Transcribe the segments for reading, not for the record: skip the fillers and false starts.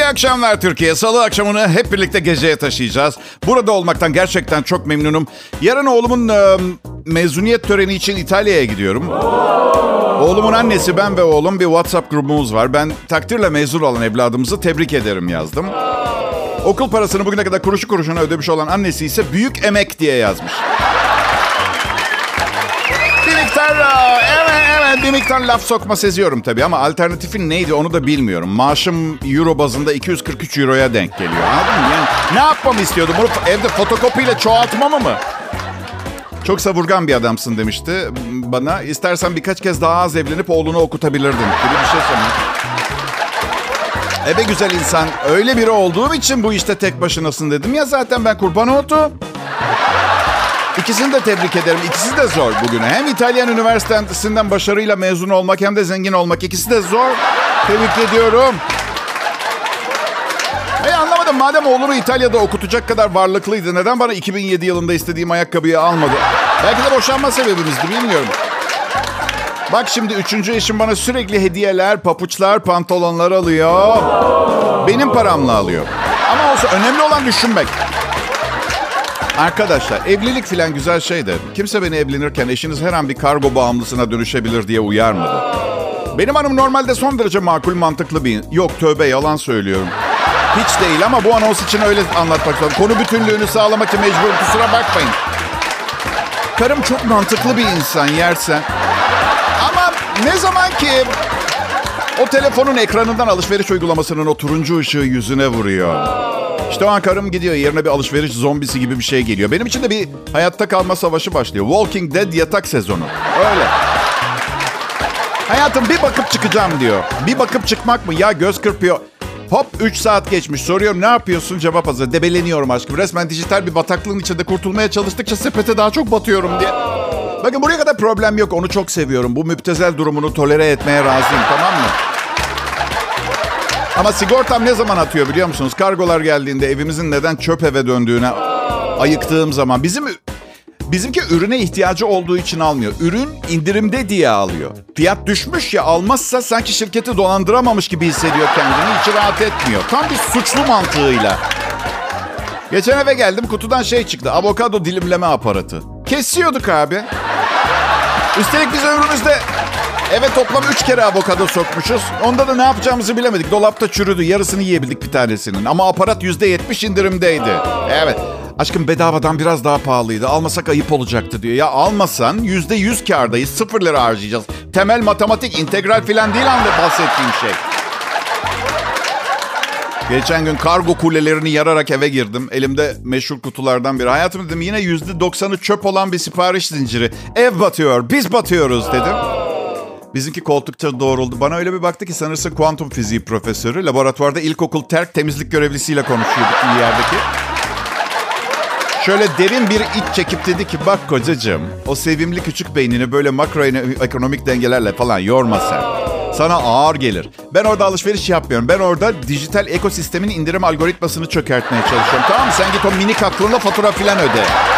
İyi akşamlar Türkiye. Salı akşamını hep birlikte geceye taşıyacağız. Burada olmaktan gerçekten çok memnunum. Yarın oğlumun mezuniyet töreni için İtalya'ya gidiyorum. Oğlumun annesi, ben ve oğlum bir WhatsApp grubumuz var. Ben takdirle mezun olan evladımızı tebrik ederim yazdım. Okul parasını bugüne kadar kuruşu kuruşuna ödemiş olan annesi ise büyük emek diye yazmış. Bir miktar laf sokma seziyorum tabii ama alternatifin neydi onu da bilmiyorum. Maaşım euro bazında 243 euroya denk geliyor. Anladın mı? Yani ne yapmamı istiyordum? Bunu evde fotokopiyle çoğaltmamı mı? Çok savurgan bir adamsın demişti bana. İstersen birkaç kez daha az evlenip oğlunu okutabilirdin gibi bir şey söyledi. Ebe güzel insan. Öyle biri olduğum için bu işte tek başınasın dedim ya zaten ben kurban oldum. İkisini de tebrik ederim. İkisi de zor bugüne. Hem İtalyan Üniversitesi'nden başarıyla mezun olmak hem de zengin olmak. İkisi de zor. Tebrik ediyorum. Anlamadım. Madem oğlunu İtalya'da okutacak kadar varlıklıydı, neden bana 2007 yılında istediğim ayakkabıyı almadı? Belki de boşanma sebebimizdi, bilmiyorum. Bak şimdi 3. eşim bana sürekli hediyeler, papuçlar, pantolonlar alıyor. Benim paramla alıyor. Ama olsa önemli olan düşünmek. Arkadaşlar evlilik filan güzel şey de kimse beni evlenirken eşiniz her an bir kargo bağımlısına dönüşebilir diye uyarmadı. Benim hanım normalde son derece makul, mantıklı bir... Yok tövbe, yalan söylüyorum. Hiç değil ama bu anons için öyle anlatmak lazım. Konu bütünlüğünü sağlamak için mecburum, kusura bakmayın. Karım çok mantıklı bir insan yersen. Ama ne zaman ki o telefonun ekranından alışveriş uygulamasının o turuncu ışığı yüzüne vuruyor. İşte o an karım gidiyor, yerine bir alışveriş zombisi gibi bir şey geliyor. Benim için de bir hayatta kalma savaşı başlıyor. Walking Dead yatak sezonu. Öyle. Hayatım bir bakıp çıkacağım diyor. Bir bakıp çıkmak mı? Ya göz kırpıyor. Hop 3 saat geçmiş. Soruyorum ne yapıyorsun? Cevap hazır. Debeleniyorum aşkım. Resmen dijital bir bataklığın içinde kurtulmaya çalıştıkça sepete daha çok batıyorum diye. Bakın buraya kadar problem yok. Onu çok seviyorum. Bu müptezel durumunu tolere etmeye razıyım, tamam mı? Ama sigortam ne zaman atıyor biliyor musunuz? Kargolar geldiğinde evimizin neden çöp eve döndüğüne ayıktığım zaman. Bizimki ürüne ihtiyacı olduğu için almıyor. Ürün indirimde diye alıyor. Fiyat düşmüş ya, almazsa sanki şirketi dolandıramamış gibi hissediyor kendini. Hiç rahat etmiyor. Tam bir suçlu mantığıyla. Geçen eve geldim, kutudan şey çıktı. Avokado dilimleme aparatı. Kesiyorduk abi. Üstelik biz ömrümüzde eve toplam 3 kere avokado sokmuşuz. Onda da ne yapacağımızı bilemedik. Dolapta çürüdü. Yarısını yiyebildik bir tanesinin. Ama aparat %70 indirimdeydi. Evet. Aşkım bedavadan biraz daha pahalıydı. Almasak ayıp olacaktı diyor. Ya almasan %100 kârdayız. 0 lira harcayacağız. Temel matematik, integral falan değil bahsettiğim şey. Geçen gün kargo kulelerini yararak eve girdim. Elimde meşhur kutulardan biri. Hayatım dedim yine %90'ı çöp olan bir sipariş zinciri. Ev batıyor, biz batıyoruz dedim. Bizimki koltukça doğruldu. Bana öyle bir baktı ki sanırsın kuantum fiziği profesörü. Laboratuvarda ilkokul terk temizlik görevlisiyle konuşuyorduk bir yerdeki. Şöyle derin bir iç çekip dedi ki bak kocacığım, o sevimli küçük beynini böyle makroekonomik dengelerle falan yorma sen. Sana ağır gelir. Ben orada alışveriş yapmıyorum. Ben orada dijital ekosistemin indirim algoritmasını çökertmeye çalışıyorum. Tamam mı? Sen git o minik aklınla fatura filan öde.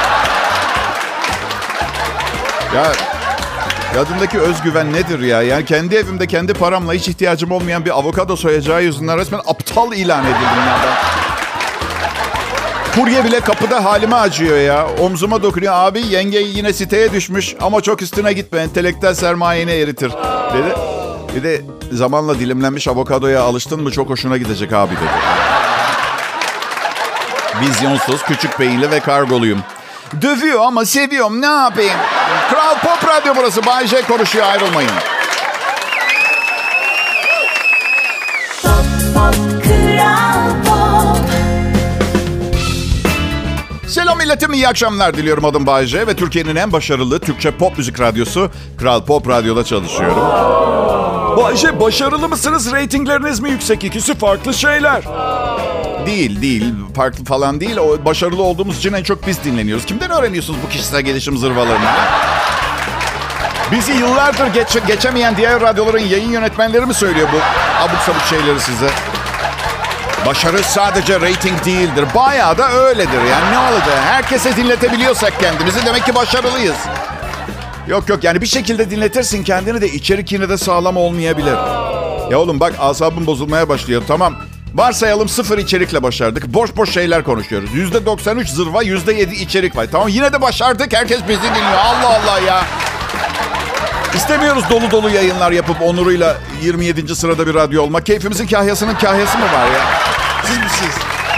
Ya kadındaki özgüven nedir ya? Yani kendi evimde kendi paramla hiç ihtiyacım olmayan bir avokado soyacağı yüzünden resmen aptal ilan edildim ya ben. Kurye bile kapıda halime acıyor ya. Omzuma dokunuyor. Abi yenge yine siteye düşmüş ama çok üstüne gitme. Entelektüel sermayeni eritir dedi. Bir de zamanla dilimlenmiş avokadoya alıştın mı çok hoşuna gidecek abi dedi. Vizyonsuz, küçük beyinli ve kargoluyum. Dövüyor ama seviyorum, ne yapayım? Kral Pop Radyo burası. Bay J konuşuyor, ayrılmayın. Pop, pop, Kral Pop. Selam milletim, iyi akşamlar diliyorum. Adım Bay J ve Türkiye'nin en başarılı Türkçe pop müzik radyosu Kral Pop Radyo'da çalışıyorum. Bay J, başarılı mısınız? Reytingleriniz mi yüksek? İkisi farklı şeyler. Değil. Farklı falan değil. O başarılı olduğumuz için en çok biz dinleniyoruz. Kimden öğreniyorsunuz bu kişisel gelişim zırvalarını? Bizi yıllardır geçemeyen diğer radyoların yayın yönetmenleri mi söylüyor bu abuk sabuk şeyleri size? Başarı sadece reyting değildir. Bayağı da öyledir. Yani ne olacak? Herkese dinletebiliyorsak kendimizi demek ki başarılıyız. Yok yani bir şekilde dinletirsin kendini de içerik yine de sağlam olmayabilir. Ya oğlum bak asabım bozulmaya başlıyor. Tamam Varsayalım 0 içerikle başardık. Boş boş şeyler konuşuyoruz. %93 zırva, %7 içerik var. Tamam, yine de başardık. Herkes bizi dinliyor. Allah Allah ya. İstemiyoruz dolu dolu yayınlar yapıp onuruyla 27. sırada bir radyo olmak. Keyfimizin kahyasının kahyası mı var ya? Siz.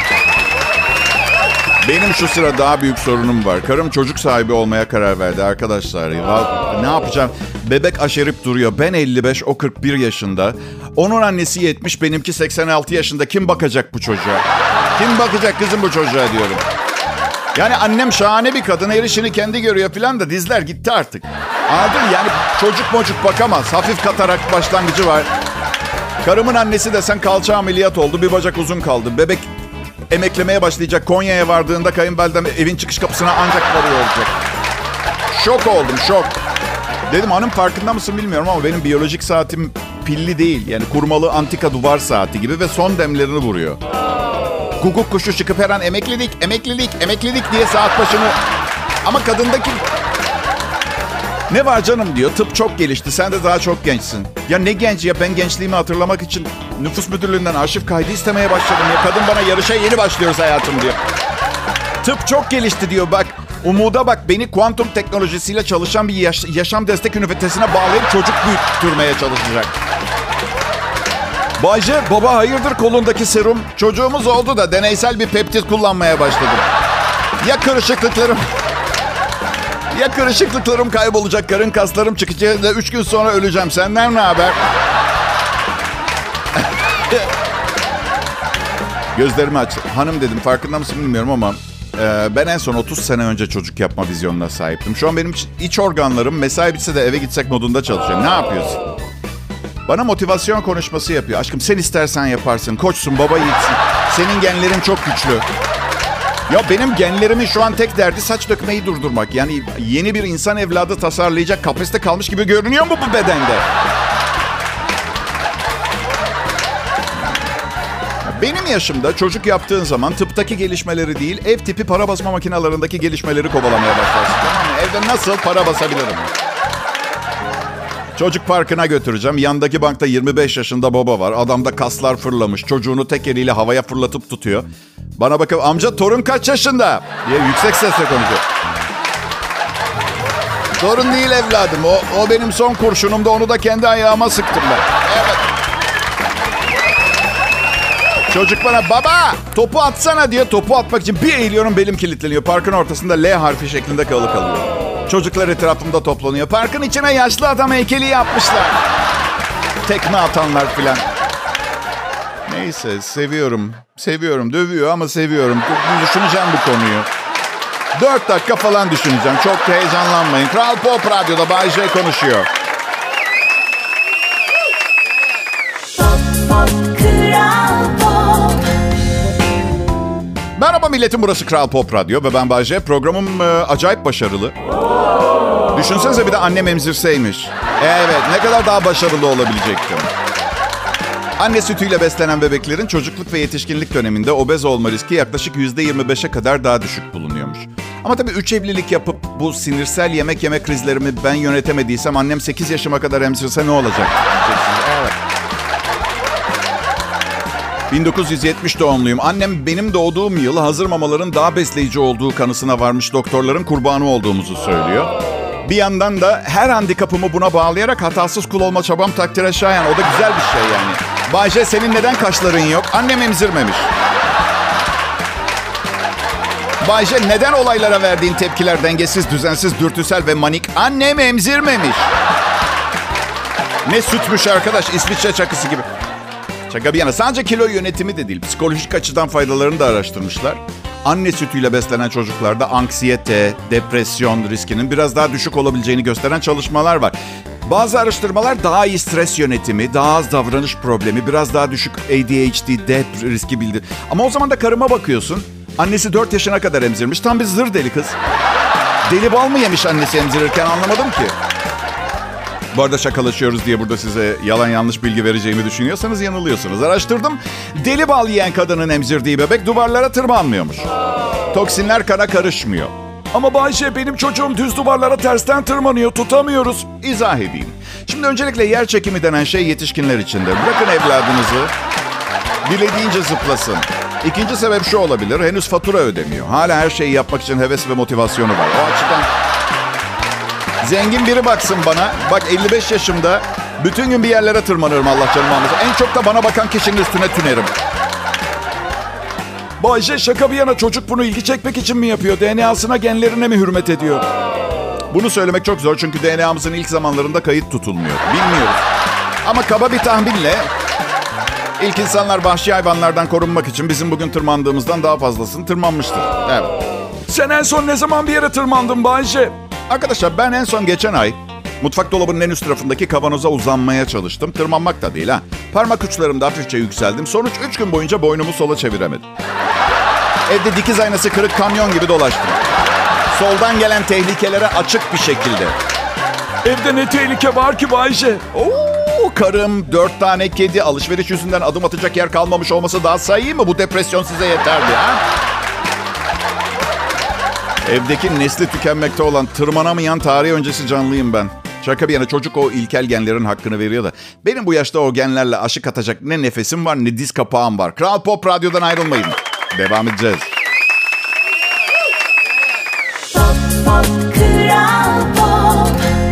Benim şu sıra daha büyük sorunum var. Karım çocuk sahibi olmaya karar verdi arkadaşlar. Ne yapacağım? Bebek aşerip duruyor. Ben 55, o 41 yaşında. Onun annesi 70, benimki 86 yaşında. Kim bakacak bu çocuğa? Kim bakacak kızım bu çocuğa diyorum. Yani annem şahane bir kadın. Her işini kendi görüyor falan da dizler gitti artık. Anladın? Yani çocuk bakamaz. Hafif katarak başlangıcı var. Karımın annesi desen kalça ameliyat oldu. Bir bacak uzun kaldı. Bebek emeklemeye başlayacak. Konya'ya vardığında kayınvalidem evin çıkış kapısına ancak varıyor olacak. Şok oldum, şok. Dedim hanım farkında mısın bilmiyorum ama benim biyolojik saatim pilli değil. Yani kurmalı antika duvar saati gibi ve son demlerini vuruyor. Guguk kuşu çıkıp her an emeklilik diye saat başını... Ama kadındaki... Ne var canım diyor. Tıp çok gelişti. Sen de daha çok gençsin. Ya ne genç ya, ben gençliğimi hatırlamak için nüfus müdürlüğünden arşiv kaydı istemeye başladım ya. Kadın bana yarışa yeni başlıyoruz hayatım diyor. Tıp çok gelişti diyor bak. Umuda bak, beni kuantum teknolojisiyle çalışan bir yaşam destek ünitesine bağlayıp çocuk büyütürmeye çalışacak. Bayce, baba hayırdır kolundaki serum? Çocuğumuz oldu da deneysel bir peptit kullanmaya başladım. Ya kırışıklıklarım kaybolacak, karın kaslarım çıkacak da 3 gün sonra öleceğim. Senden ne haber? Gözlerimi aç. Hanım dedim, farkında mısın bilmiyorum ama ben en son 30 sene önce çocuk yapma vizyonuna sahiptim. Şu an benim iç organlarım mesai bitse de eve gitsek modunda çalışıyor. Ne yapıyorsun? Bana motivasyon konuşması yapıyor. Aşkım sen istersen yaparsın. Koçsun, baba yiğitsin. Senin genlerin çok güçlü. Ya benim genlerimin şu an tek derdi saç dökmeyi durdurmak. Yani yeni bir insan evladı tasarlayacak kapasite kalmış gibi görünüyor mu bu bedende? Benim yaşımda çocuk yaptığın zaman tıptaki gelişmeleri değil, ev tipi para basma makinelerindeki gelişmeleri kovalamaya başlarsın. Tamam mı? Evde nasıl para basabilirim? Çocuk parkına götüreceğim. Yandaki bankta 25 yaşında baba var. Adamda kaslar fırlamış. Çocuğunu tek eliyle havaya fırlatıp tutuyor. Bana bakıp amca torun kaç yaşında diye yüksek sesle konuşuyor. Torun değil evladım. O benim son kurşunumda, onu da kendi ayağıma sıktım ben. Evet. Çocuk bana baba topu atsana diyor. Topu atmak için bir eğiliyorum, belim kilitleniyor. Parkın ortasında L harfi şeklinde kalı kalıyor. Çocuklar etrafımda toplanıyor. Parkın içine yaşlı adam heykeli yapmışlar. Tekme atanlar filan. Neyse seviyorum. Seviyorum. Dövüyor ama seviyorum. Düşüneceğim bu konuyu. 4 dakika falan düşüneceğim. Çok heyecanlanmayın. Kral Pop Radyo'da Bay J konuşuyor. Merhaba milletim, burası Kral Pop Radyo ve ben Bay J. Programım acayip başarılı. Düşünsenize bir de annem emzirseymiş. Evet, ne kadar daha başarılı olabilecektim. Anne sütüyle beslenen bebeklerin çocukluk ve yetişkinlik döneminde obez olma riski yaklaşık %25'e kadar daha düşük bulunuyormuş. Ama tabii 3 evlilik yapıp bu sinirsel yemek yeme krizlerimi ben yönetemediysem annem 8 yaşıma kadar emzirse ne olacak? Evet. 1970 doğumluyum. Annem benim doğduğum yıl hazır mamaların daha besleyici olduğu kanısına varmış doktorların kurbanı olduğumuzu söylüyor. Bir yandan da her handikapımı buna bağlayarak hatasız kul olma çabam takdire şayan. O da güzel bir şey yani. Bayce, senin neden kaşların yok? Annem emzirmemiş. Bayce, neden olaylara verdiğin tepkiler dengesiz, düzensiz, dürtüsel ve manik? Annem emzirmemiş. Ne sütmüş arkadaş, İsviçre çakısı gibi. Şaka bir yana, sadece kilo yönetimi de değil, psikolojik açıdan faydalarını da araştırmışlar. Anne sütüyle beslenen çocuklarda anksiyete, depresyon riskinin biraz daha düşük olabileceğini gösteren çalışmalar var. Bazı araştırmalar daha iyi stres yönetimi, daha az davranış problemi, biraz daha düşük ADHD, dep riski bildir. Ama o zaman da karıma bakıyorsun. Annesi 4 yaşına kadar emzirmiş. Tam bir zır deli kız. Deli bal mı yemiş annesi emzirirken, anlamadım ki. Bu arada şakalaşıyoruz diye burada size yalan yanlış bilgi vereceğimi düşünüyorsanız yanılıyorsunuz. Araştırdım. Deli bal yiyen kadının emzirdiği bebek duvarlara tırmanmıyormuş. Toksinler kana karışmıyor. Ama Bayşe, benim çocuğum düz duvarlara tersten tırmanıyor, tutamıyoruz. İzah edeyim. Şimdi öncelikle yer çekimi denen şey yetişkinler içindir. Bırakın evladınızı Dilediğince zıplasın. İkinci sebep şu olabilir. Henüz fatura ödemiyor. Hala her şeyi yapmak için heves ve motivasyonu var. O açıdan zengin biri baksın bana. Bak 55 yaşımda bütün gün bir yerlere tırmanıyorum Allah canımı almasın. En çok da bana bakan kişinin üstüne tünerim. Bayce şaka bir yana çocuk bunu ilgi çekmek için mi yapıyor? DNA'sına genlerine mi hürmet ediyor? Bunu söylemek çok zor çünkü DNA'mızın ilk zamanlarında kayıt tutulmuyor. Bilmiyoruz. Ama kaba bir tahminle ilk insanlar vahşi hayvanlardan korunmak için bizim bugün tırmandığımızdan daha fazlasını tırmanmıştır. Evet. Sen en son ne zaman bir yere tırmandın Bayce? Arkadaşlar ben en son geçen ay mutfak dolabının en üst tarafındaki kavanoza uzanmaya çalıştım. Tırmanmak da değil ha. Parmak uçlarımda hafifçe yükseldim. Sonuç 3 gün boyunca boynumu sola çeviremedim. Evde dikiz aynası kırık kamyon gibi dolaştım. Soldan gelen tehlikelere açık bir şekilde. Evde ne tehlike var ki Bayce? Karım, 4 tane kedi, alışveriş yüzünden adım atacak yer kalmamış olması daha sayayım mı? Bu depresyon size yeterdi ha? Evdeki nesli tükenmekte olan tırmanamayan tarih öncesi canlıyım ben. Şaka bir yana çocuk o ilkel genlerin hakkını veriyor da. Benim bu yaşta o genlerle aşık atacak ne nefesim var ne diz kapağım var. Kral Pop Radyo'dan ayrılmayın. Devam edeceğiz. Pop, pop, Kral Pop.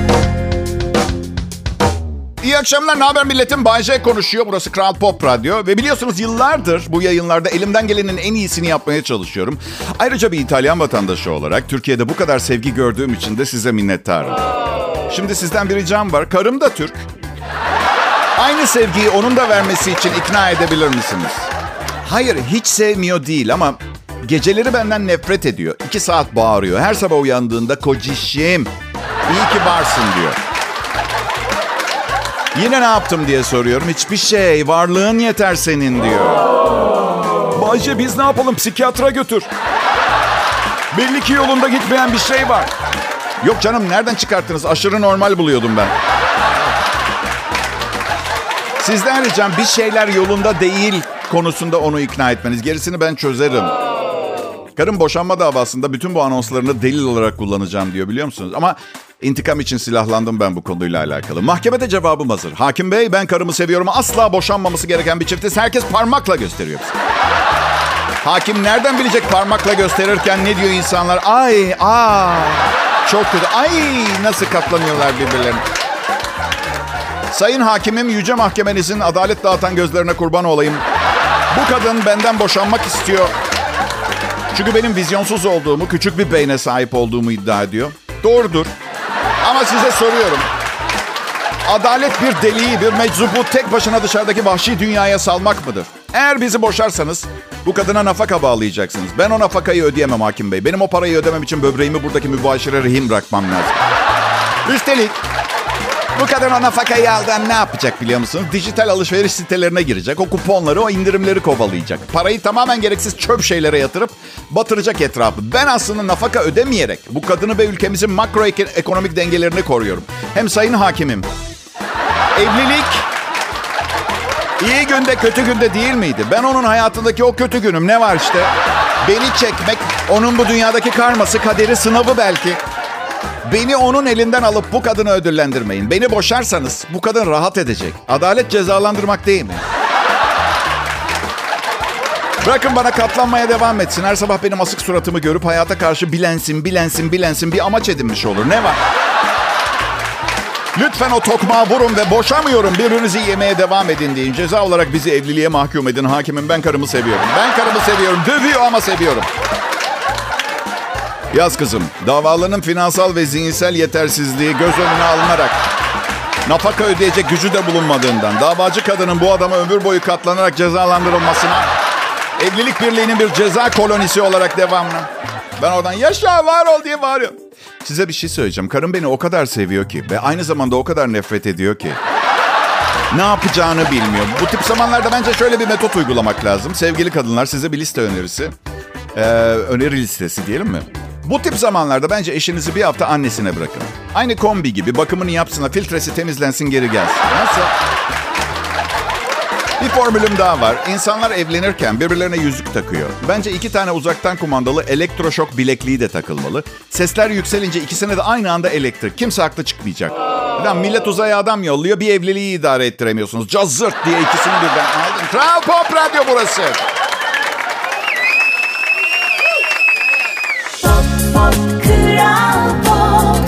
İyi akşamlar, ne haber milletim? Bay J konuşuyor. Burası Kral Pop Radyo. Ve biliyorsunuz yıllardır bu yayınlarda elimden gelenin en iyisini yapmaya çalışıyorum. Ayrıca bir İtalyan vatandaşı olarak Türkiye'de bu kadar sevgi gördüğüm için de size minnettarım. Şimdi sizden bir ricam var. Karım da Türk. Aynı sevgiyi onun da vermesi için ikna edebilir misiniz? Hayır, hiç sevmiyor değil ama geceleri benden nefret ediyor. 2 saat bağırıyor. Her sabah uyandığında kocişim, iyi ki varsın diyor. Yine ne yaptım diye soruyorum. Hiçbir şey, varlığın yeter senin diyor. Bayce biz ne yapalım? Psikiyatra götür. Belli ki yolunda gitmeyen bir şey var. Yok canım, nereden çıkarttınız? Aşırı normal buluyordum ben. Sizden ricam bir şeyler yolunda değil konusunda onu ikna etmeniz. Gerisini ben çözerim. Karım boşanma davasında bütün bu anonslarını delil olarak kullanacağım diyor, biliyor musunuz? Ama intikam için silahlandım ben bu konuyla alakalı. Mahkemede cevabım hazır. Hakim Bey, ben karımı seviyorum. Asla boşanmaması gereken bir çiftiz. Herkes parmakla gösteriyor. Hakim nereden bilecek parmakla gösterirken ne diyor insanlar? Ay, çok kötü. Ay, nasıl katlanıyorlar birbirlerine. Sayın hakimim, yüce mahkemenizin adalet dağıtan gözlerine kurban olayım. Bu kadın benden boşanmak istiyor. Çünkü benim vizyonsuz olduğumu, küçük bir beyne sahip olduğumu iddia ediyor. Doğrudur. Ama size soruyorum. Adalet bir deliği, bir meczubu tek başına dışarıdaki vahşi dünyaya salmak mıdır? Eğer bizi boşarsanız bu kadına nafaka bağlayacaksınız. Ben o nafakayı ödeyemem hakim bey. Benim o parayı ödemem için böbreğimi buradaki mübaşire rehin bırakmam lazım. Üstelik bu kadın o nafakayı aldan ne yapacak biliyor musunuz? Dijital alışveriş sitelerine girecek. O kuponları, o indirimleri kovalayacak. Parayı tamamen gereksiz çöp şeylere yatırıp batıracak etrafı. Ben aslında nafaka ödemeyerek bu kadını ve ülkemizin makroekonomik dengelerini koruyorum. Hem sayın hakimim, evlilik iyi günde kötü günde değil miydi? Ben onun hayatındaki o kötü günüm, ne var işte? Beni çekmek, onun bu dünyadaki karması, kaderi, sınavı belki. Beni onun elinden alıp bu kadını ödüllendirmeyin. Beni boşarsanız bu kadın rahat edecek. Adalet cezalandırmak değil mi? Bırakın bana katlanmaya devam etsin. Her sabah benim asık suratımı görüp hayata karşı bilensin bir amaç edinmiş olur. Ne var? Lütfen o tokmağı vurun ve boşamıyorum, birbirinizi yemeye devam edin deyin. Ceza olarak bizi evliliğe mahkum edin. Hakimim, ben karımı seviyorum. Ben karımı seviyorum. Dövüyor ama seviyorum. Yaz kızım, davalının finansal ve zihinsel yetersizliği göz önüne alınarak, nafaka ödeyecek gücü de bulunmadığından, davacı kadının bu adama ömür boyu katlanarak cezalandırılmasına, evlilik birliğinin bir ceza kolonisi olarak devamına. Ben oradan yaşa, var ol diye bağırıyorum. Size bir şey söyleyeceğim. Karım beni o kadar seviyor ki ve aynı zamanda o kadar nefret ediyor ki ne yapacağını bilmiyor. Bu tip zamanlarda bence şöyle bir metot uygulamak lazım. Sevgili kadınlar, size bir liste önerisi. Öneri listesi diyelim mi? Bu tip zamanlarda bence eşinizi bir hafta annesine bırakın. Aynı kombi gibi bakımını yapsın, filtresi temizlensin, geri gelsin. Nasıl? Bir formülüm daha var. İnsanlar evlenirken birbirlerine yüzük takıyor. Bence 2 tane uzaktan kumandalı elektroşok bilekliği de takılmalı. Sesler yükselince ikisine de aynı anda elektrik. Kimse haklı çıkmayacak. Lan millet uzaya adam yolluyor, bir evliliği idare ettiremiyorsunuz. Cazırt diye ikisini birden aldın. Kral Pop Radyo burası. Kral Pop.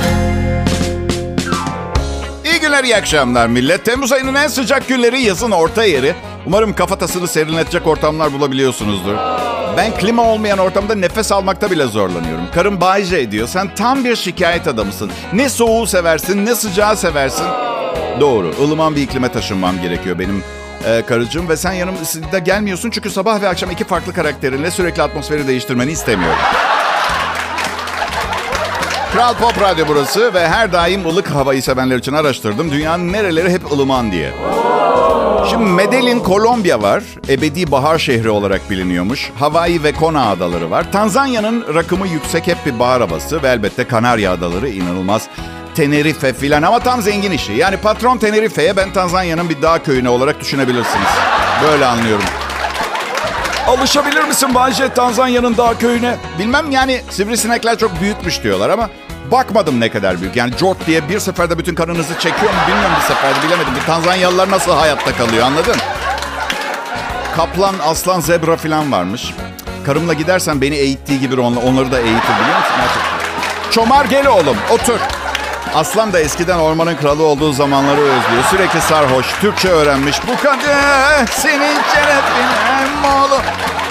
İyi günler, iyi akşamlar millet. Temmuz ayının en sıcak günleri, yazın orta yeri. Umarım kafatasını serinletecek ortamlar bulabiliyorsunuzdur. Ben klima olmayan ortamda nefes almakta bile zorlanıyorum. Karım Bayce ediyor. Sen tam bir şikayet adamısın. Ne soğuğu seversin, ne sıcağı seversin. Doğru, ılıman bir iklime taşınmam gerekiyor benim karıcığım. Ve sen yanımda gelmiyorsun çünkü sabah ve akşam 2 farklı karakterinle sürekli atmosferi değiştirmeni istemiyorum. Kral Pop Radyo burası ve her daim ılık havayı sevenler için araştırdım. Dünyanın nereleri hep ılıman diye. Şimdi Medellin, Kolombiya var. Ebedi bahar şehri olarak biliniyormuş. Hawaii ve Kona adaları var. Tanzanya'nın rakımı yüksek, hep bir bahar havası. Ve elbette Kanarya adaları inanılmaz. Tenerife filan ama tam zengin işi. Yani patron Tenerife'ye, ben Tanzanya'nın bir dağ köyüne olarak düşünebilirsiniz. Böyle anlıyorum. Alışabilir misin Bayce Tanzanya'nın dağ köyüne? Bilmem, yani sivrisinekler çok büyükmüş diyorlar ama bakmadım ne kadar büyük. Yani Jort diye bir seferde bütün karınızı çekiyor mu bilmiyorum, bir seferde bilemedim. Bu Tanzanyalılar nasıl hayatta kalıyor, anladın? Kaplan, aslan, zebra falan varmış. Karımla gidersen beni eğittiği gibi onları da eğitir, biliyor musun? Gerçekten. Çomar gel oğlum, otur. Aslan da eskiden ormanın kralı olduğu zamanları özlüyor. Sürekli sarhoş, Türkçe öğrenmiş. Bu kadar senin şerefine oğlum.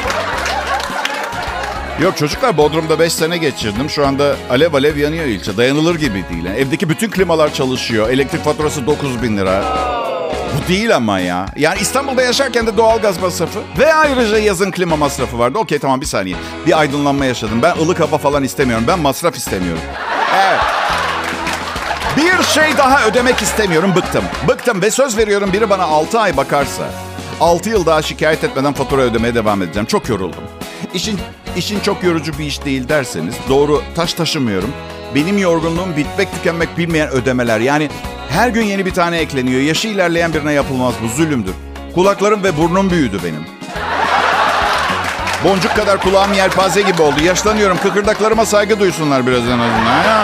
Yok çocuklar, Bodrum'da 5 sene geçirdim. Şu anda alev alev yanıyor ilçe. Dayanılır gibi değil. Yani evdeki bütün klimalar çalışıyor. Elektrik faturası 9.000 lira. Bu değil ama ya. Yani İstanbul'da yaşarken de doğalgaz masrafı. Ve ayrıca yazın klima masrafı vardı. Okey tamam, bir saniye. Bir aydınlanma yaşadım. Ben ılık hava falan istemiyorum. Ben masraf istemiyorum. Evet. Bir şey daha ödemek istemiyorum. Bıktım ve söz veriyorum, biri bana 6 ay bakarsa 6 yıl daha şikayet etmeden fatura ödemeye devam edeceğim. Çok yoruldum. İşin çok yorucu bir iş değil derseniz doğru, taş taşımıyorum. Benim yorgunluğum bitmek tükenmek bilmeyen ödemeler. Yani her gün yeni bir tane ekleniyor. Yaşı ilerleyen birine yapılmaz, bu zulümdür. Kulaklarım ve burnum büyüdü benim. Boncuk kadar kulağım yelpaze gibi oldu. Yaşlanıyorum, kıkırdaklarıma saygı duysunlar biraz en azından ya.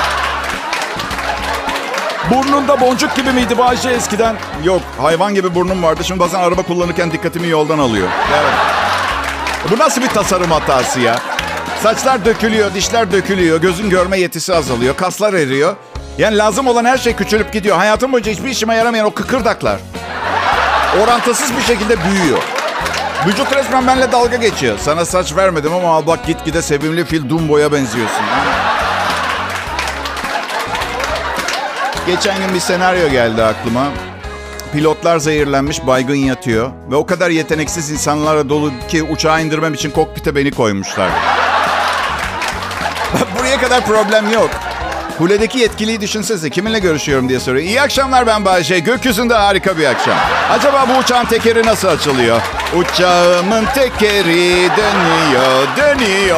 Burnunda boncuk gibi miydi Bayce eskiden? Yok, hayvan gibi burnum vardı. Şimdi bazen araba kullanırken dikkatimi yoldan alıyor. Evet. Bu nasıl bir tasarım hatası ya? Saçlar dökülüyor, dişler dökülüyor, gözün görme yetisi azalıyor, kaslar eriyor. Yani lazım olan her şey küçülüp gidiyor. Hayatım boyunca hiçbir işime yaramayan o kıkırdaklar orantısız bir şekilde büyüyor. Vücut resmen benimle dalga geçiyor. Sana saç vermedim ama al bak, gitgide sevimli fil Dumbo'ya benziyorsun. Geçen gün bir senaryo geldi aklıma. Pilotlar zehirlenmiş, baygın yatıyor. Ve o kadar yeteneksiz insanlarla dolu ki uçağı indirmem için kokpite beni koymuşlar. Buraya kadar problem yok. Kuledeki yetkiliyi düşünsenize, kiminle görüşüyorum diye soruyor. İyi akşamlar, ben Bayce. Gökyüzünde harika bir akşam. Acaba bu uçağın tekeri nasıl açılıyor? Uçağımın tekeri dönüyor.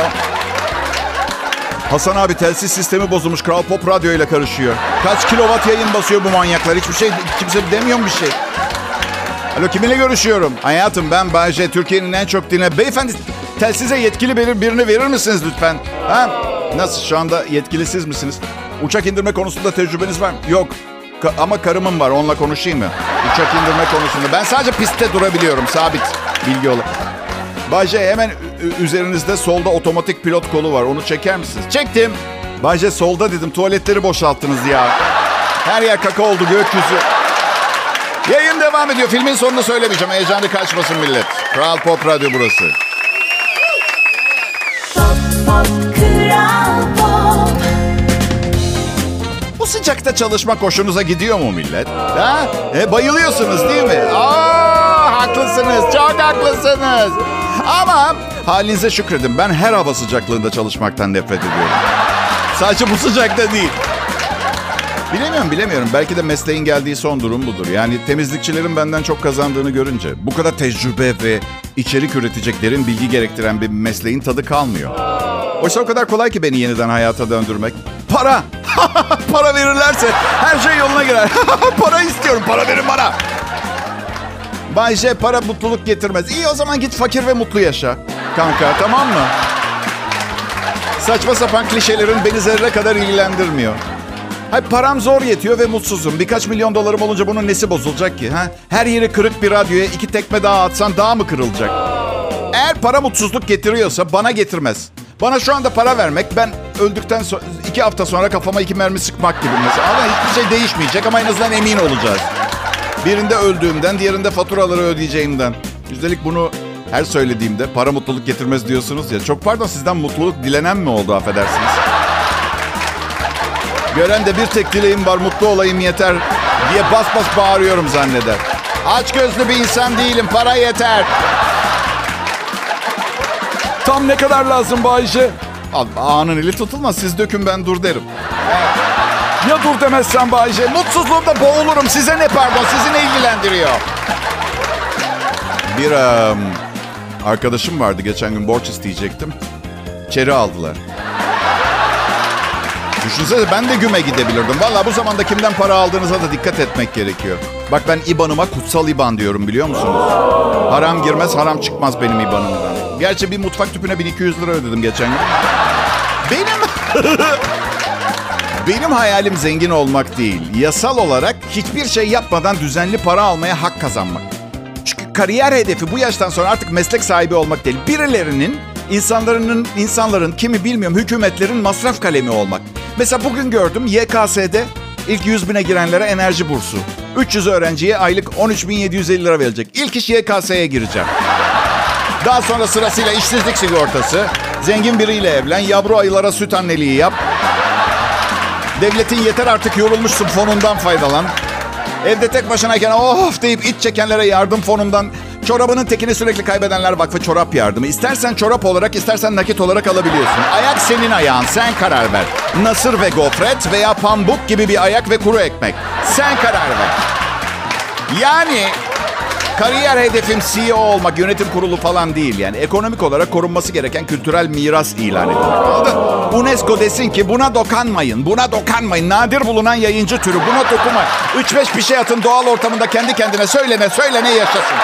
Hasan abi, telsiz sistemi bozulmuş. Kral Pop Radyo ile karışıyor. Kaç kilowatt yayın basıyor bu manyaklar? Hiçbir şey, kimse demiyor mu bir şey? Alo, kiminle görüşüyorum? Hayatım, ben Bayce. Türkiye'nin en çok dinlenen... Beyefendi, telsize yetkili birini verir misiniz lütfen? Ha? Nasıl, şu anda yetkili siz misiniz? Uçak indirme konusunda tecrübeniz var mı? Yok. Ama karımın var, onunla konuşayım mı? Uçak indirme konusunda. Ben sadece pistte durabiliyorum, sabit bilgi olarak. Bayce, hemen üzerinizde solda otomatik pilot kolu var. Onu çeker misiniz? Çektim. Bayce, solda dedim. Tuvaletleri boşalttınız ya. Her yer kaka oldu, gökyüzü. Yayın devam ediyor. Filmin sonunu söylemeyeceğim. Heyecanı kaçmasın millet. Kral Pop Radyo burası. Kral Pop. Bu sıcakta çalışmak hoşunuza gidiyor mu millet? Ha? Bayılıyorsunuz değil mi? Haklısınız. Çok haklısınız. Ama halinize şükredin. Ben her hava sıcaklığında çalışmaktan nefret ediyorum. Sadece bu sıcakta değil. Bilemiyorum. Belki de mesleğin geldiği son durum budur. Yani temizlikçilerin benden çok kazandığını görünce bu kadar tecrübe ve içerik üretecek derin bilgi gerektiren bir mesleğin tadı kalmıyor. Oysa o kadar kolay ki beni yeniden hayata döndürmek. Para! Para verirlerse her şey yoluna girer. Para istiyorum, para verin bana. Bay J, para mutluluk getirmez. İyi, o zaman git fakir ve mutlu yaşa. Kanka, tamam mı? Saçma sapan klişelerin beni zerre kadar ilgilendirmiyor. Hayır, param zor yetiyor ve mutsuzum. Birkaç milyon dolarım olunca bunun nesi bozulacak ki? Ha? Her yeri kırık bir radyoya 2 tekme daha atsan daha mı kırılacak? Eğer para mutsuzluk getiriyorsa bana getirmez. Bana şu anda para vermek, ben öldükten sonra 2 hafta sonra kafama 2 mermi sıkmak gibi mesela. Ama hiçbir şey değişmeyecek ama en azından emin olacağız. Birinde öldüğümden, diğerinde faturaları ödeyeceğimden. Üstelik bunu her söylediğimde para mutluluk getirmez diyorsunuz ya. Çok pardon, sizden mutluluk dilenen mi oldu, affedersiniz? Gören de bir tek dileğim var, mutlu olayım yeter diye bas bas bağırıyorum zanneder. Açgözlü bir insan değilim, para yeter. Tam ne kadar lazım Bayce? Ağanın eli tutulmaz, siz dökün ben dur derim. Ya dur demezsen Bayce? Mutsuzluğumda boğulurum, size ne pardon, sizi ne ilgilendiriyor? Bir arkadaşım vardı, geçen gün borç isteyecektim. İçeri aldılar. Düşünsene, ben de güme gidebilirdim. Vallahi bu zamanda kimden para aldığınıza da dikkat etmek gerekiyor. Bak, ben IBAN'ıma kutsal IBAN diyorum, biliyor musunuz? Haram girmez, haram çıkmaz benim IBAN'ımdan. Gerçi bir mutfak tüpüne 1200 lira ödedim geçen gün. Benim hayalim zengin olmak değil. Yasal olarak hiçbir şey yapmadan düzenli para almaya hak kazanmak. Çünkü kariyer hedefi bu yaştan sonra artık meslek sahibi olmak değil. Birilerinin, insanların kimi bilmiyorum, hükümetlerin masraf kalemi olmak. Mesela bugün gördüm, YKS'de ilk 100 bine girenlere enerji bursu. 300 öğrenciye aylık 13.750 lira verilecek. İlk iş YKS'ye gireceğim. Daha sonra sırasıyla işsizlik sigortası, zengin biriyle evlen, yavru ayılara süt anneliği yap. Devletin yeter artık yorulmuşsun fonundan faydalan. Evde tek başınayken of deyip iç çekenlere yardım fonundan, çorabının tekini sürekli kaybedenler vakfı çorap yardımı. İstersen çorap olarak, istersen nakit olarak alabiliyorsun. Ayak senin ayağın, sen karar ver. Nasır ve gofret veya pambuk gibi bir ayak ve kuru ekmek. Sen karar ver. Yani kariyer hedefim CEO olmak, yönetim kurulu falan değil yani. Ekonomik olarak korunması gereken kültürel miras ilan edilmek. Anladın? UNESCO desin ki buna dokanmayın, buna dokanmayın. Nadir bulunan yayıncı türü, buna dokunmayın. 3-5 bir şey atın, doğal ortamında kendi kendine söylene yaşasın.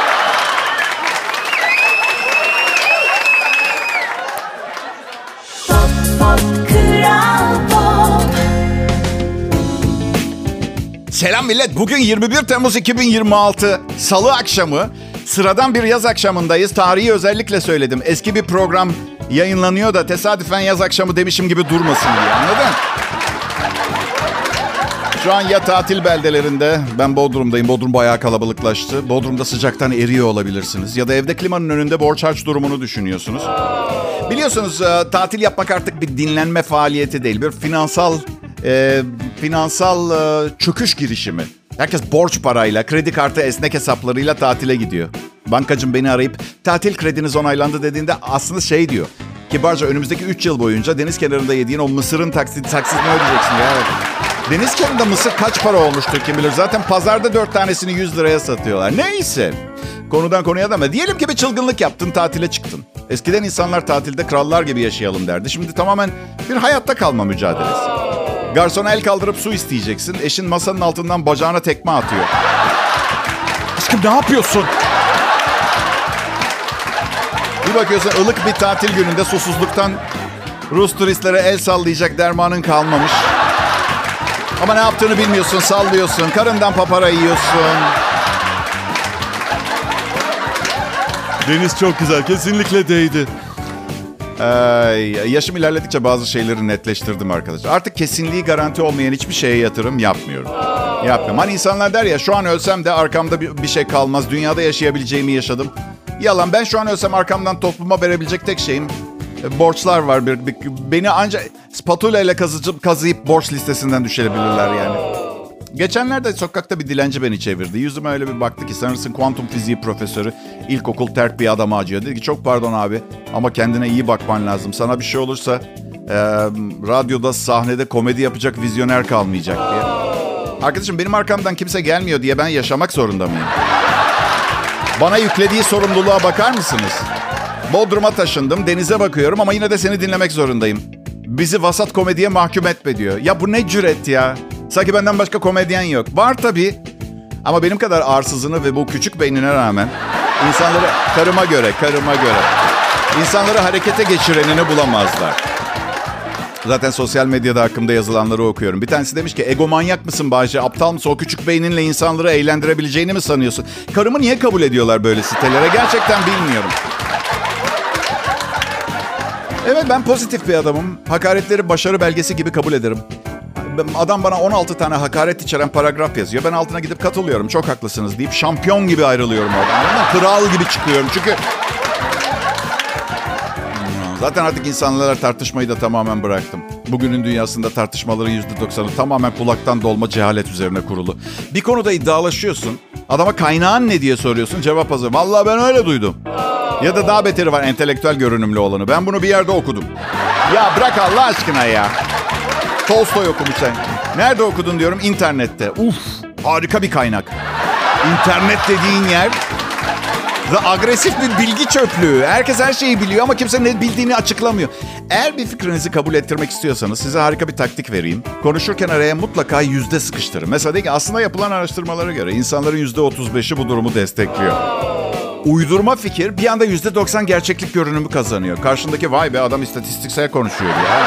Selam millet. Bugün 21 Temmuz 2026. Salı akşamı. Sıradan bir yaz akşamındayız. Tarihi özellikle söyledim. Eski bir program yayınlanıyor da tesadüfen yaz akşamı demişim gibi durmasın diye. Anladın? Şu an ya tatil beldelerinde, ben Bodrum'dayım. Bodrum bayağı kalabalıklaştı. Bodrum'da sıcaktan eriyor olabilirsiniz. Ya da evde klimanın önünde borç harç durumunu düşünüyorsunuz. Biliyorsunuz tatil yapmak artık bir dinlenme faaliyeti değil. Bir finansal çöküş girişimi. Herkes borç parayla, kredi kartı esnek hesaplarıyla tatile gidiyor. Bankacım beni arayıp tatil krediniz onaylandı dediğinde aslında şey diyor. Kibarca önümüzdeki 3 yıl boyunca deniz kenarında yediğin o mısırın taksitini ödeyeceksin. Ya. Evet. Deniz kenarında mısır kaç para olmuştur kim bilir. Zaten pazarda 4 tanesini 100 liraya satıyorlar. Neyse. Konudan konuya da ama diyelim ki bir çılgınlık yaptın, tatile çıktın. Eskiden insanlar tatilde krallar gibi yaşayalım derdi. Şimdi tamamen bir hayatta kalma mücadelesi. Garsona el kaldırıp su isteyeceksin. Eşin masanın altından bacağına tekme atıyor. Aşkım ne yapıyorsun? Bir bakıyorsun ılık bir tatil gününde susuzluktan Rus turistlere el sallayacak dermanın kalmamış. Ama ne yaptığını bilmiyorsun, sallıyorsun. Karından papara yiyorsun. Deniz çok güzel, kesinlikle değdi. Yaşım ilerledikçe bazı şeyleri netleştirdim arkadaşlar. Artık kesinliği garanti olmayan hiçbir şeye yatırım yapmıyorum. Hani insanlar der ya, şu an ölsem de arkamda bir şey kalmaz. Dünyada yaşayabileceğimi yaşadım. Yalan, ben şu an ölsem arkamdan topluma verebilecek tek şeyim borçlar var. Beni ancak spatula ile kazıyıp borç listesinden düşürebilirler yani. Geçenlerde sokakta bir dilenci beni çevirdi. Yüzüme öyle bir baktı ki sanırsın kuantum fiziği profesörü, ilkokul terk bir adama acıyor. Dedi ki çok pardon abi ama kendine iyi bakman lazım. Sana bir şey olursa radyoda, sahnede komedi yapacak vizyoner kalmayacak diye. Arkadaşım benim arkamdan kimse gelmiyor diye ben yaşamak zorunda mıyım? Bana yüklediği sorumluluğa bakar mısınız? Bodrum'a taşındım, denize bakıyorum ama yine de seni dinlemek zorundayım. Bizi vasat komediye mahkum etme diyor. Ya bu ne cüret ya? Sanki benden başka komedyen yok. Var tabii. Ama benim kadar arsızını ve bu küçük beynine rağmen insanları karıma göre insanları harekete geçirenini bulamazlar. Zaten sosyal medyada hakkımda yazılanları okuyorum. Bir tanesi demiş ki egomanyak mısın Bahçe? Aptal mısın? O küçük beyninle insanları eğlendirebileceğini mi sanıyorsun? Karımı niye kabul ediyorlar böyle sitelere? Gerçekten bilmiyorum. Evet, ben pozitif bir adamım. Hakaretleri başarı belgesi gibi kabul ederim. Adam bana 16 tane hakaret içeren paragraf yazıyor. Ben altına gidip katılıyorum. Çok haklısınız deyip şampiyon gibi ayrılıyorum oradan. Kral gibi çıkıyorum. Çünkü zaten artık insanlarla tartışmayı da tamamen bıraktım. Bugünün dünyasında tartışmaların %90'ı tamamen kulaktan dolma cehalet üzerine kurulu. Bir konuda iddialaşıyorsun. Adama kaynağın ne diye soruyorsun. Cevap hazır. Vallahi ben öyle duydum. Ya da daha beteri var, entelektüel görünümlü olanı. Ben bunu bir yerde okudum. Ya bırak Allah aşkına ya. Tolstoy okumuş sen. Nerede okudun diyorum. İnternette. Harika bir kaynak. İnternet dediğin yer agresif bir bilgi çöplüğü. Herkes her şeyi biliyor ama kimse ne bildiğini açıklamıyor. Eğer bir fikrinizi kabul ettirmek istiyorsanız size harika bir taktik vereyim. Konuşurken araya mutlaka yüzde sıkıştırın. Mesela deyin ki aslında yapılan araştırmalara göre insanların %35'i bu durumu destekliyor. Uydurma fikir bir anda %90 gerçeklik görünümü kazanıyor. Karşındaki vay be adam istatistiksel konuşuyor ya.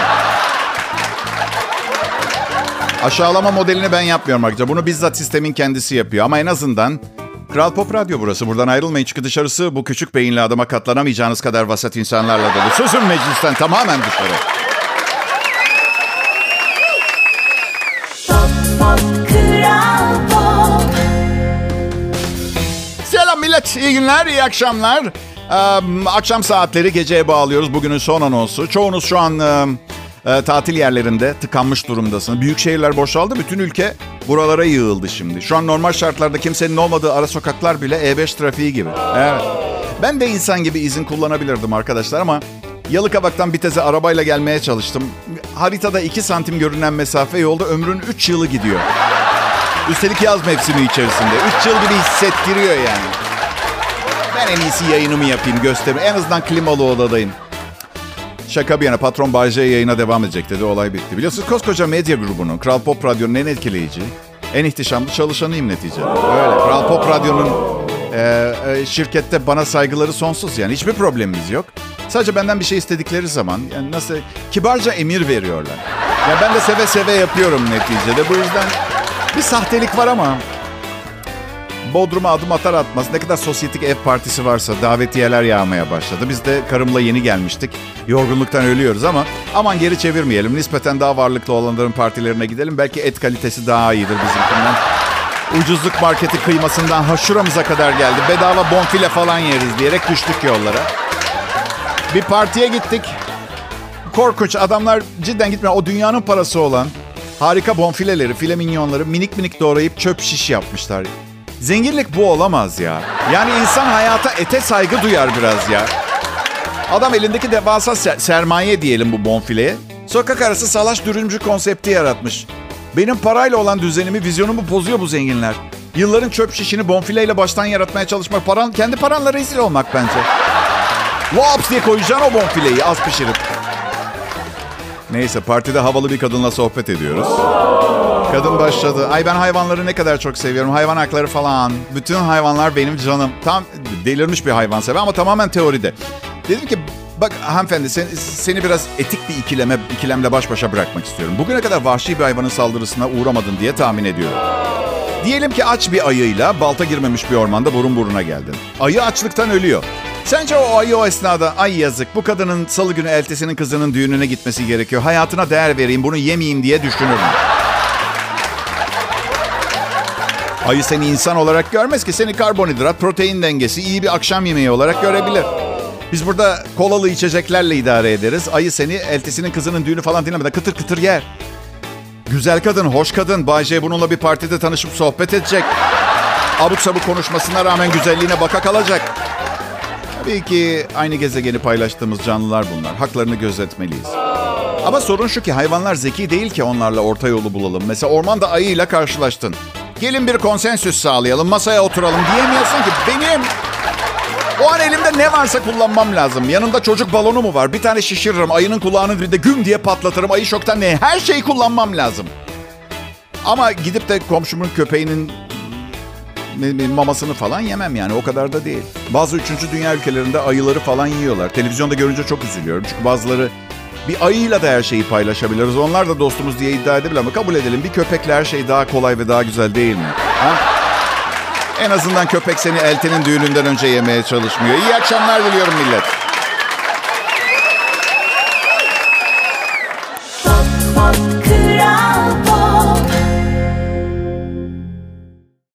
Aşağılama modelini ben yapmıyorum arkadaşlar. Bunu bizzat sistemin kendisi yapıyor. Ama en azından Kral Pop Radyo burası. Buradan ayrılmayın çünkü dışarısı bu küçük beyinli adama katlanamayacağınız kadar vasat insanlarla dolu. Susun meclisten tamamen dışarı. Pop, pop, Kral Pop. Selam millet, iyi günler, iyi akşamlar. Akşam saatleri geceye bağlıyoruz. Bugünün son anonsu. Çoğunuz şu an tatil yerlerinde tıkanmış durumdasınız. Büyük şehirler boşaldı. Bütün ülke buralara yığıldı şimdi. Şu an normal şartlarda kimsenin olmadığı ara sokaklar bile E5 trafiği gibi. Evet. Ben de insan gibi izin kullanabilirdim arkadaşlar ama Yalıkavak'tan Bitez'e arabayla gelmeye çalıştım. Haritada 2 santim görünen mesafe yolda ömrün 3 yılı gidiyor. Üstelik yaz mevsimi içerisinde. 3 yıl gibi hissettiriyor yani. Ben en iyisi yayınımı yapayım, göstereyim. En azından klimalı odadayım. Şaka bir yana patron Bay J yayına devam edecek dedi. Olay bitti. Biliyorsunuz koskoca medya grubunun, Kral Pop Radyo'nun en etkileyici, en ihtişamlı çalışanıyım neticede. Öyle. Kral Pop Radyo'nun şirkette bana saygıları sonsuz yani. Hiçbir problemimiz yok. Sadece benden bir şey istedikleri zaman yani nasıl kibarca emir veriyorlar. Yani ben de seve seve yapıyorum neticede. Bu yüzden bir sahtelik var ama Bodrum'a adım atar atmaz ne kadar sosyetik ev partisi varsa davetiyeler yağmaya başladı. Biz de karımla yeni gelmiştik. Yorgunluktan ölüyoruz ama aman geri çevirmeyelim. Nispeten daha varlıklı olanların partilerine gidelim. Belki et kalitesi daha iyidir bizimkinden. Ucuzluk marketi kıymasından şuramıza kadar geldi. Bedava bonfile falan yeriz diyerek düştük yollara. Bir partiye gittik. Korkunç adamlar cidden gitmiyor. O dünyanın parası olan harika bonfileleri, file minyonları minik minik doğrayıp çöp şiş yapmışlar. Zenginlik bu olamaz ya. Yani insan hayata ete saygı duyar biraz ya. Adam elindeki devasa sermaye diyelim bu bonfileye. Sokak arası salaş dürümcü konsepti yaratmış. Benim parayla olan düzenimi, vizyonumu bozuyor bu zenginler. Yılların çöp şişini bonfileyle baştan yaratmaya çalışmak, kendi paranla rezil olmak bence. Laps diye koyacaksın o bonfileyi az pişirip. Neyse partide havalı bir kadınla sohbet ediyoruz. Kadın başladı. Ay ben hayvanları ne kadar çok seviyorum. Hayvan hakları falan. Bütün hayvanlar benim canım. Tam delirmiş bir hayvansever ama tamamen teoride. Dedim ki bak hanımefendi seni biraz etik bir ikilemle baş başa bırakmak istiyorum. Bugüne kadar vahşi bir hayvanın saldırısına uğramadın diye tahmin ediyorum. Diyelim ki aç bir ayıyla balta girmemiş bir ormanda burun buruna geldin. Ayı açlıktan ölüyor. Sence o ayı o esnada ay yazık bu kadının salı günü eltisinin kızının düğününe gitmesi gerekiyor. Hayatına değer vereyim bunu yemeyeyim diye düşünür mü? Ayı seni insan olarak görmez ki. Seni karbonhidrat, protein dengesi, iyi bir akşam yemeği olarak görebilir. Biz burada kolalı içeceklerle idare ederiz. Ayı seni eltisinin kızının düğünü falan dinlemeden kıtır kıtır yer. Güzel kadın, hoş kadın. Bay J bununla bir partide tanışıp sohbet edecek. Abuk sabuk konuşmasına rağmen güzelliğine baka kalacak. Tabii ki aynı gezegeni paylaştığımız canlılar bunlar. Haklarını gözetmeliyiz. Ama sorun şu ki hayvanlar zeki değil ki onlarla orta yolu bulalım. Mesela ormanda ayıyla karşılaştın. Gelin bir konsensüs sağlayalım, masaya oturalım diyemiyorsun ki benim o an elimde ne varsa kullanmam lazım. Yanımda çocuk balonu mu var? Bir tane şişiririm, ayının kulağını dibinde güm diye patlatırım. Ayı şoktan ne? Her şeyi kullanmam lazım. Ama gidip de komşumun köpeğinin mamasını falan yemem yani. O kadar da değil. Bazı 3. dünya ülkelerinde ayıları falan yiyorlar. Televizyonda görünce çok üzülüyorum. Çünkü bazıları bir ayıyla da her şeyi paylaşabiliriz. Onlar da dostumuz diye iddia edebilir ama kabul edelim. Bir köpekle her şey daha kolay ve daha güzel değil mi? Ha? En azından köpek seni eltenin düğününden önce yemeye çalışmıyor. İyi akşamlar diliyorum millet.